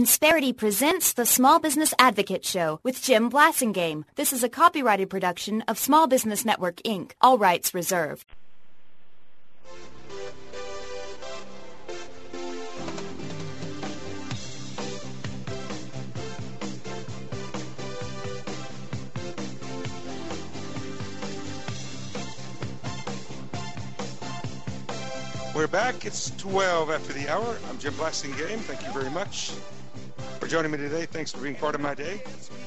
Insperity presents the Small Business Advocate Show with Jim Blasingame. This is a copyrighted production of Small Business Network, Inc. All rights reserved. We're back. It's 12 after the hour. I'm Jim Blasingame. Thank you very much for joining me today. Thanks for being part of my day.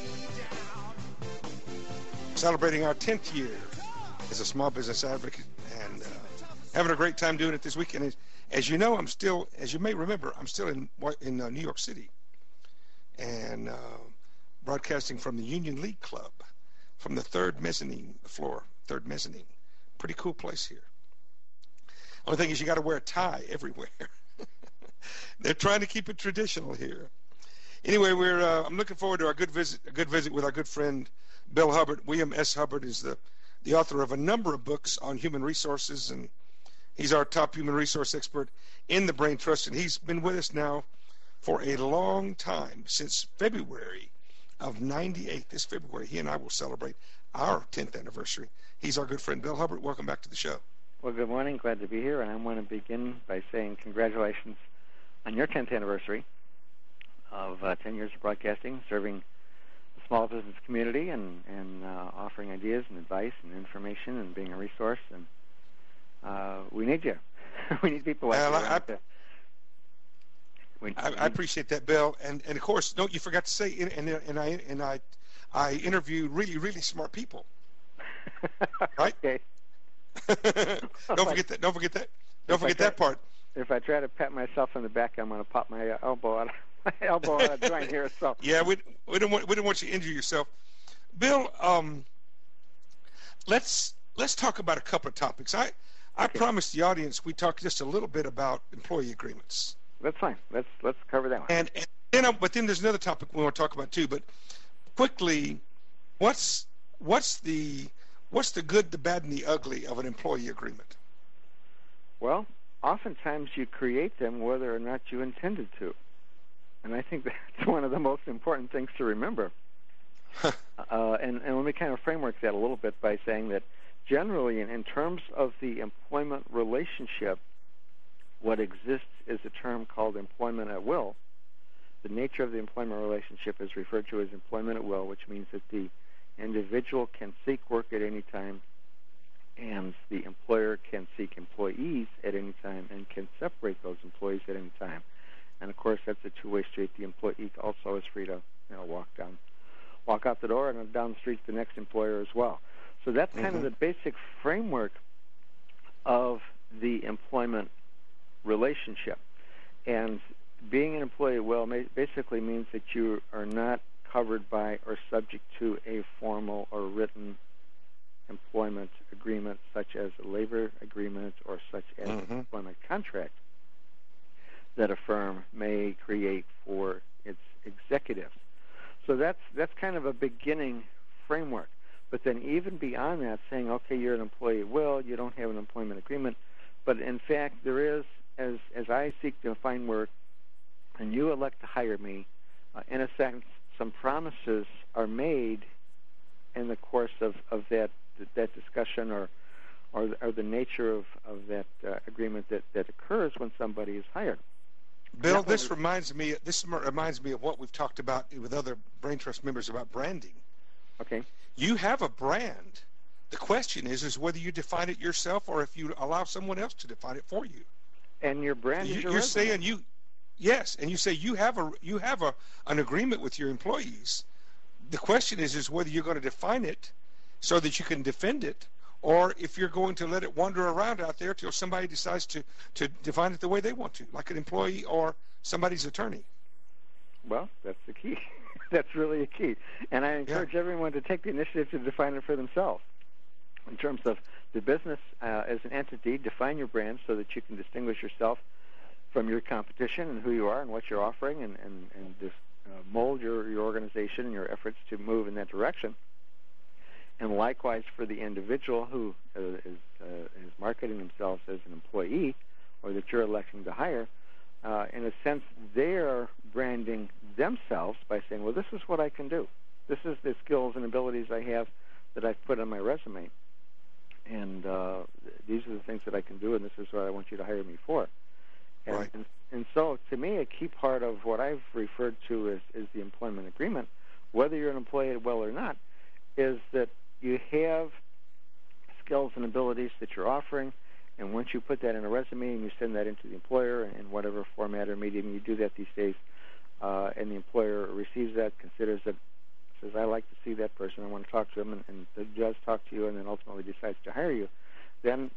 Celebrating our 10th year as a small business advocate and having a great time doing it this weekend. As you know, as you may remember, I'm still in New York City and broadcasting from the Union League Club from the third mezzanine floor. Pretty cool place here. Only thing is you got to wear a tie everywhere. They're trying to keep it traditional here. Anyway, I'm looking forward to a good visit with our good friend Bill Hubbard. William S. Hubbard is the author of a number of books on human resources, and he's our top human resource expert in the Brain Trust, and he's been with us now for a long time, since February of '98. This February, he and I will celebrate our 10th anniversary. He's our good friend Bill Hubbard. Welcome back to the show. Well, good morning. Glad to be here, and I want to begin by saying congratulations on your 10th anniversary of 10 years of broadcasting, serving the small business community, and offering ideas and advice and information and being a resource. And we need you. We need people like you. I appreciate that, Bill. And of course, don't you forgot to say, and I interview really, really smart people. Right? Okay. Don't forget that part. If I try to pat myself on the back, I'm going to pop my elbow out of joint here. So yeah, we don't want you to injure yourself, Bill. Let's talk about a couple of topics. I promised the audience we talk just a little bit about employee agreements. That's fine. Let's cover that one. But then there's another topic we want to talk about too. But quickly, what's the good, the bad, and the ugly of an employee agreement? Well, oftentimes you create them whether or not you intended to. And I think that's one of the most important things to remember. And let me kind of framework that a little bit by saying that generally, in terms of the employment relationship, what exists is a term called employment at will. The nature of the employment relationship is referred to as employment at will, which means that the individual can seek work at any time, and the employer can seek employees at any time and can separate those employees at any time. And of course, that's a two-way street. The employee also is free to walk out the door and down the street to the next employer as well. So that's kind of the basic framework of the employment relationship. And being an employee at will basically means that you are not covered by or subject to a formal or written employment agreement, such as a labor agreement or such as an employment contract that a firm may create for its executives. So that's kind of a beginning framework. But then even beyond that, saying, okay, you're an employee at will, you don't have an employment agreement, but in fact there is, as I seek to find work and you elect to hire me, in a sense, some promises are made in the course of that discussion or the nature of that agreement that occurs when somebody is hired. Bill, this reminds me of what we've talked about with other Brain Trust members about branding. Okay. You have a brand. The question is whether you define it yourself or if you allow someone else to define it for you. And your brand is your You're resume. saying you. Yes, and you say you have an agreement with your employees. The question is whether you're going to define it so that you can defend it, or if you're going to let it wander around out there till somebody decides to define it the way they want to, like an employee or somebody's attorney. Well, that's the key. That's really a key. And I encourage everyone to take the initiative to define it for themselves. In terms of the business as an entity, define your brand so that you can distinguish yourself from your competition and who you are and what you're offering, and just mold your organization and your efforts to move in that direction. And likewise for the individual who is marketing themselves as an employee or that you're electing to hire, in a sense, they're branding themselves by saying, well, this is what I can do. This is the skills and abilities I have that I've put on my resume. And these are the things that I can do, and this is what I want you to hire me for. And, right. and so, to me, a key part of what I've referred to as the employment agreement, whether you're an employee at Will or not, is that you have skills and abilities that you're offering, and once you put that in a resume and you send that into the employer in whatever format or medium you do that these days, and the employer receives that, considers it, says, I like to see that person, I want to talk to him, and does talk to you, and then ultimately decides to hire you, then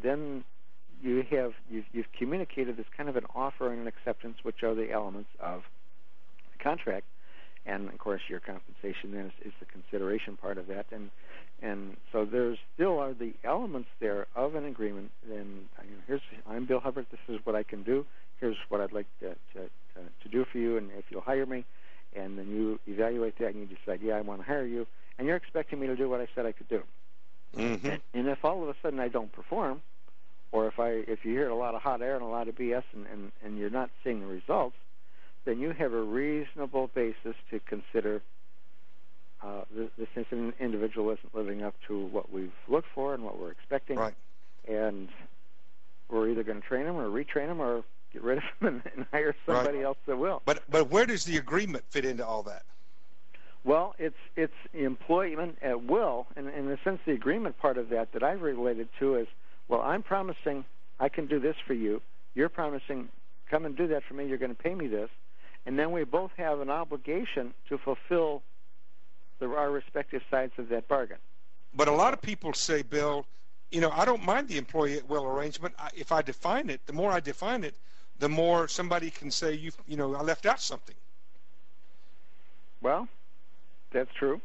you've communicated this kind of an offer and an acceptance, which are the elements of the contract. And, of course, your compensation then is the consideration part of that. And so there still are the elements there of an agreement. And I'm Bill Hubbard. This is what I can do. Here's what I'd like to do for you, and if you'll hire me. And then you evaluate that, and you decide, yeah, I want to hire you. And you're expecting me to do what I said I could do. Mm-hmm. And if all of a sudden I don't perform, or if you hear a lot of hot air and a lot of BS and you're not seeing the results, then you have a reasonable basis to consider this individual isn't living up to what we've looked for and what we're expecting. Right. And we're either going to train him or retrain him or get rid of him and hire somebody else that will. But where does the agreement fit into all that? Well, it's employment at will, and in a sense the agreement part of that I've related to is, well, I'm promising I can do this for you. You're promising, come and do that for me. You're going to pay me this. And then we both have an obligation to fulfill our respective sides of that bargain. But a lot of people say, Bill, I don't mind the employee at will arrangement. If I define it, the more I define it, the more somebody can say, I left out something. Well, that's true.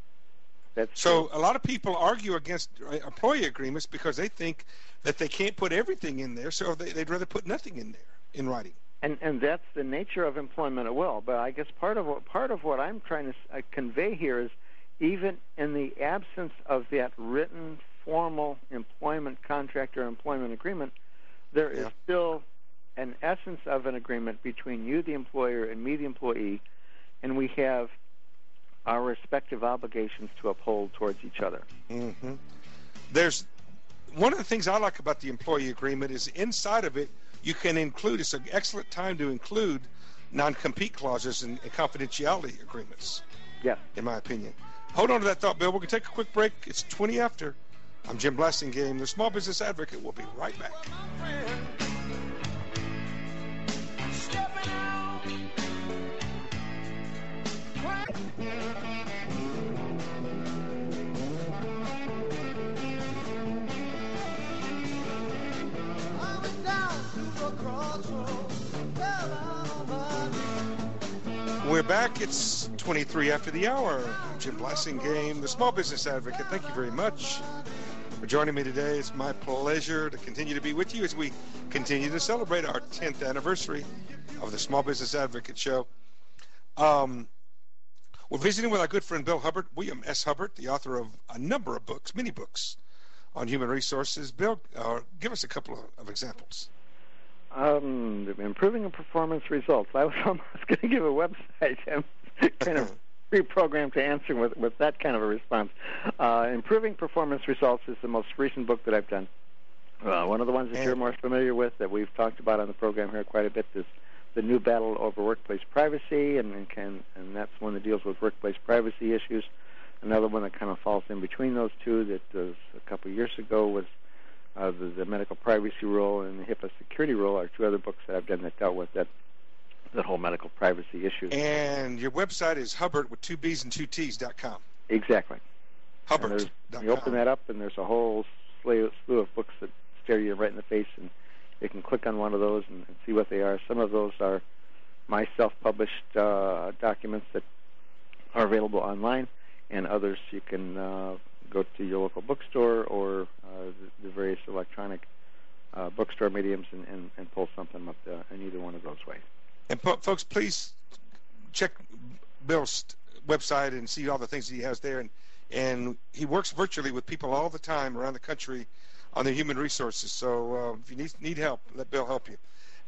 So a lot of people argue against employee agreements because they think that they can't put everything in there, so they'd rather put nothing in there in writing. And that's the nature of employment at will. But I guess part of what I'm trying to convey here is, even in the absence of that written, formal employment contract or employment agreement, there is still an essence of an agreement between you, the employer, and me, the employee, and we have our respective obligations to uphold towards each other. Mm-hmm. There's one of the things I like about the employee agreement is inside of it you can include, it's an excellent time to include non-compete clauses and confidentiality agreements. Yes. In my opinion. Hold on to that thought, Bill. We're going to take a quick break. It's 20 after. I'm Jim Blasingame, the Small Business Advocate. We'll be right back. We're back. It's 23 after the hour. I'm Jim Blasingame, the Small Business Advocate. Thank you very much for joining me today. It's my pleasure to continue to be with you as we continue to celebrate our 10th anniversary of the Small Business Advocate Show. We're visiting with our good friend Bill Hubbard, William S. Hubbard, the author of a number of books, many books on human resources. Bill, give us a couple of examples. Improving performance results. I was almost going to give a website and kind of pre-programmed to answer with that kind of a response. Improving performance results is the most recent book that I've done. One of the ones that you're more familiar with that we've talked about on the program here quite a bit is The New Battle Over Workplace Privacy, and that's one that deals with workplace privacy issues. Another one that kind of falls in between those two that was a couple of years ago was the medical privacy rule and the HIPAA security rule are two other books that I've done that dealt with that whole medical privacy issue. And your website is Hubbard with 2 B's and 2 T's.com. Exactly. Hubbard.com. You open that up, and there's a whole slew of books that stare you right in the face, and you can click on one of those and see what they are. Some of those are my self-published documents that are available online, and others you can go to your local bookstore or the various electronic bookstore mediums and pull something up in either one of those ways. And folks, please check Bill's website and see all the things he has there. And he works virtually with people all the time around the country on their human resources. So if you need help, let Bill help you.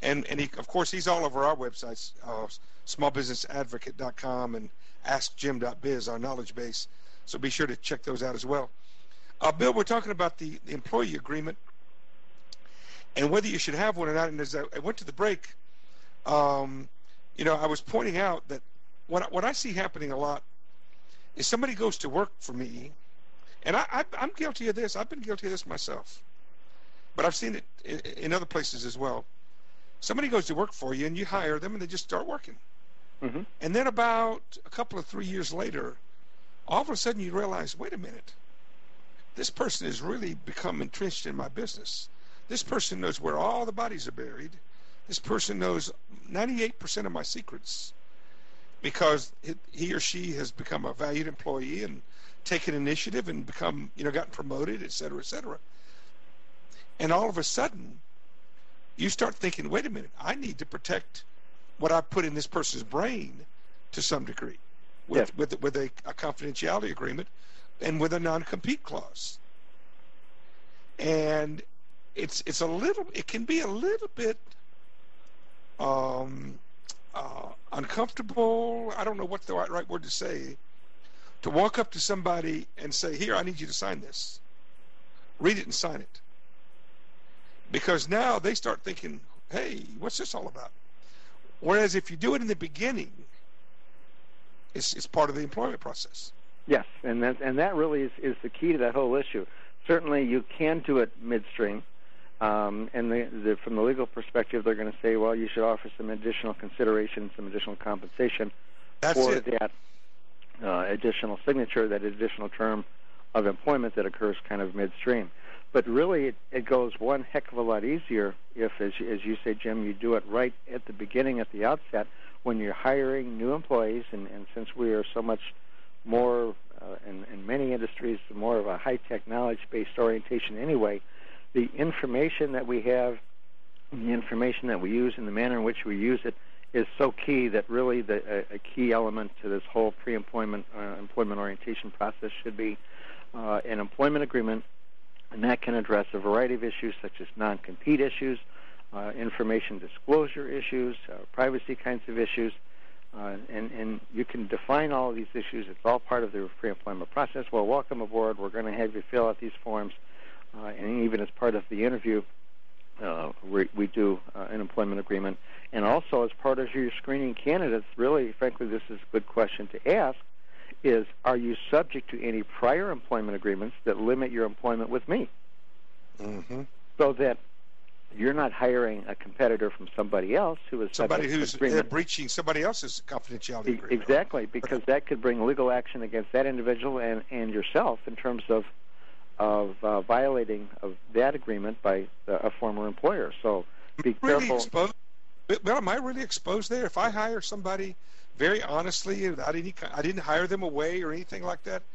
And he, of course, he's all over our websites, smallbusinessadvocate.com and askjim.biz, our knowledge base. So be sure to check those out as well. Bill, we're talking about the employee agreement and whether you should have one or not. And as I went to the break, I was pointing out that what I see happening a lot is somebody goes to work for me, and I'm guilty of this. I've been guilty of this myself, but I've seen it in other places as well. Somebody goes to work for you, and you hire them, and they just start working. Mm-hmm. And then about a couple of 3 years later, all of a sudden you realize, wait a minute, this person has really become entrenched in my business. This person knows where all the bodies are buried. This person knows 98% of my secrets because he or she has become a valued employee and taken initiative and become, gotten promoted, et cetera, et cetera. And all of a sudden, you start thinking, wait a minute, I need to protect what I put in this person's brain to some degree with a confidentiality agreement and with a non-compete clause. And it can be a little bit uncomfortable. I don't know what's the right word to say, to walk up to somebody and say, here, I need you to sign this. Read it and sign it. Because now they start thinking, hey, what's this all about? Whereas if you do it in the beginning, it's part of the employment process. Yes, and that really is the key to that whole issue. Certainly you can do it midstream, and from the legal perspective, they're going to say, well, you should offer some additional consideration, some additional compensation that additional signature, that additional term of employment that occurs kind of midstream. But really, it goes one heck of a lot easier if, as you say, Jim, you do it right at the beginning, at the outset, when you're hiring new employees. And since we are so much more, in many industries, more of a high-tech, knowledge-based orientation anyway, the information that we have, the information that we use, and the manner in which we use it is so key that really a key element to this whole pre-employment employment orientation process should be an employment agreement. And that can address a variety of issues such as non-compete issues, information disclosure issues, privacy kinds of issues, and you can define all of these issues. It's all part of the pre-employment process. Well, welcome aboard. We're going to have you fill out these forms, and even as part of the interview, we do an employment agreement. And also as part of your screening candidates, really, frankly, this is a good question to ask, is, are you subject to any prior employment agreements that limit your employment with me? Mm-hmm. So that you're not hiring a competitor from somebody else who is somebody who's breaching somebody else's confidentiality agreement. Exactly, because that could bring legal action against that individual and yourself in terms of violating of that agreement by a former employer. So be careful. Well, am I really exposed there? If I hire somebody very honestly, I didn't hire them away or anything like that,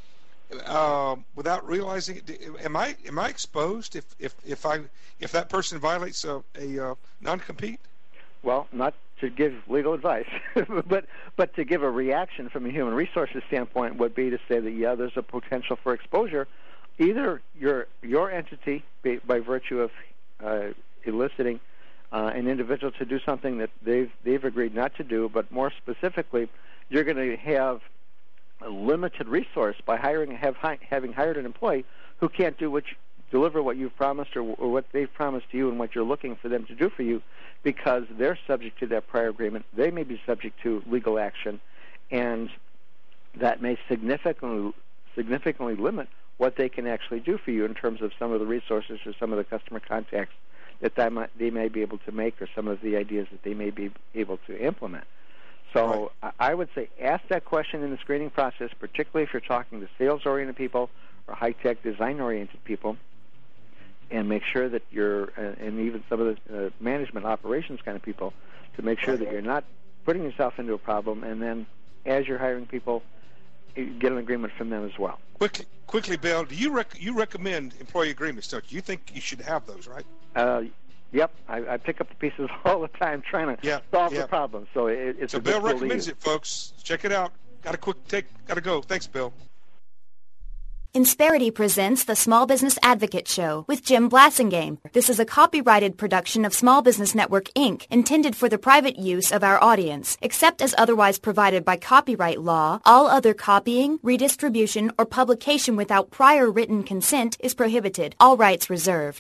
without realizing it, am I exposed if that person violates a non-compete? Well, not to give legal advice, but to give a reaction from a human resources standpoint would be to say that there's a potential for exposure, either your entity by virtue of eliciting an individual to do something that they've agreed not to do, but more specifically, you're going to have a limited resource by having hired an employee who can't deliver what you've promised or what they've promised to you and what you're looking for them to do for you, because they're subject to that prior agreement. They may be subject to legal action, and that may significantly limit what they can actually do for you in terms of some of the resources or some of the customer contacts that they may be able to make, or some of the ideas that they may be able to implement. So right. I would say ask that question in the screening process, particularly if you're talking to sales-oriented people or high-tech design-oriented people, and make sure that you're, and even some of the management operations kind of people, to make sure that you're not putting yourself into a problem, and then as you're hiring people, get an agreement from them as well. Quickly, Bill, do you recommend employee agreements, don't you? You think you should have those, right? Yep. I pick up the pieces all the time trying to solve the problem. So it's so Bill recommends it, folks. Check it out. Got to go. Thanks, Bill. Insperity presents the Small Business Advocate Show with Jim Blasingame. This is a copyrighted production of Small Business Network, Inc., intended for the private use of our audience. Except as otherwise provided by copyright law, all other copying, redistribution, or publication without prior written consent is prohibited. All rights reserved.